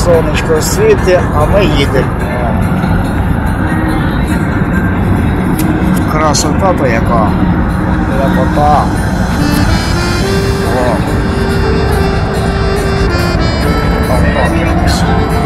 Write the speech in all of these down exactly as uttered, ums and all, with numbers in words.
сонечко світить, а ми їдемо. Красота то яка. Ляпота. О. Отак якось.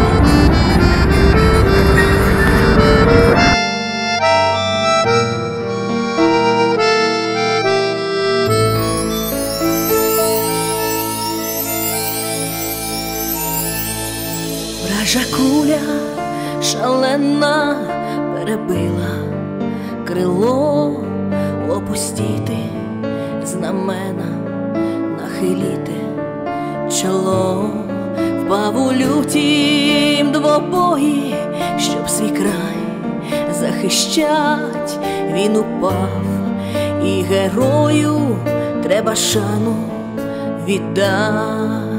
Вража куля шалена перебила крило, опустіти знамена, нахиліти чоло. Впав у лютім двобої, щоб свій край захищать, він упав, і герою треба шану віддать.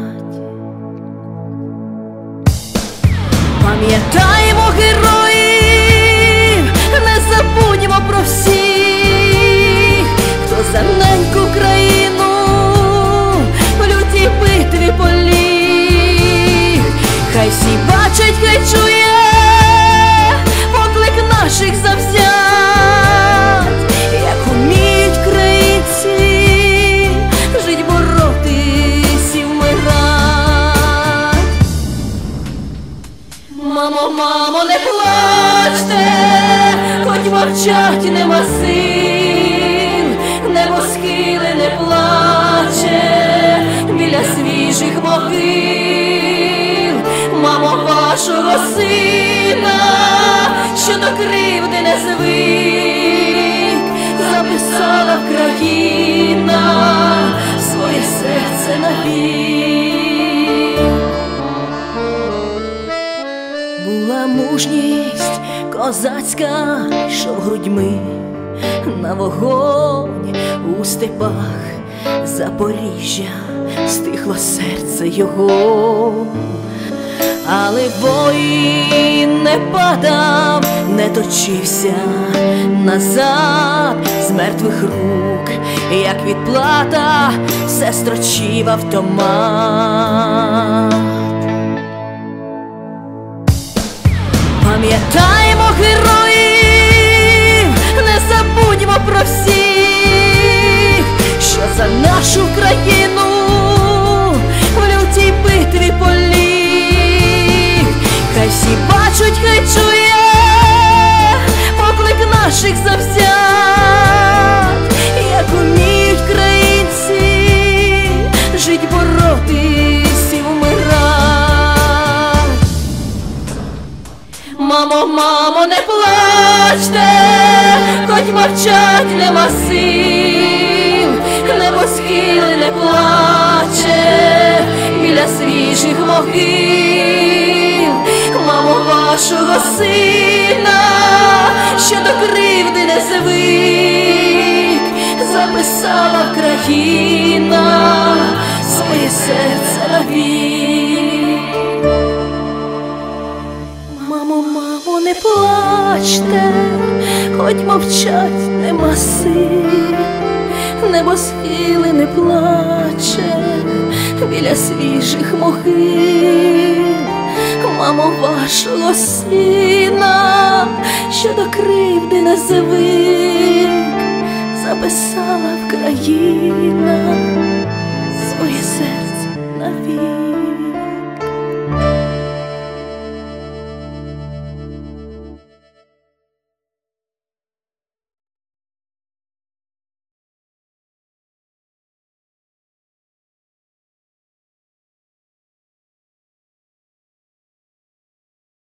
Пам'ятаємо героїв, не забудьмо про всіх, хто за неньку країну в лютій битві поліг. Хай всі бачать, хай чує поклик наших завзять, як уміють українці жить, боротись і вмирать. Мамо, мамо, не плачте, хоч мовчать нема сил, небо схили не плаче біля свіжих могил. Мамо, вашого сина, що до кривди не звик, записала Вкраїна своє серце навік. Була мужність козацька, йшов грудьми на вогонь у степах Запоріжжя, стихло серце його. Але воїн не падав, не точився назад з мертвих рук, як відплата все строчив автомат. Пам'ятаємо героїв, не забудьмо про всіх, що за нашу країну в лютій битві поліг. Хай всі бачать, хай чує поклик наших завзять, як уміють українці жить, боротись і вмирать. Мамо, мамо, не плачте, хоч мовчать нема сил, небо схили не плаче біля свіжих могил. Мамо, вашого сина, що до кривди не звик, записала Вкраїна своє серце навік. Мамо, мамо, не плачте, хоч мовчать нема сил, небо схили не плаче біля свіжих могил. Мамо, вашого сина, що до кривди не звик, записала Вкраїна своє серце навік.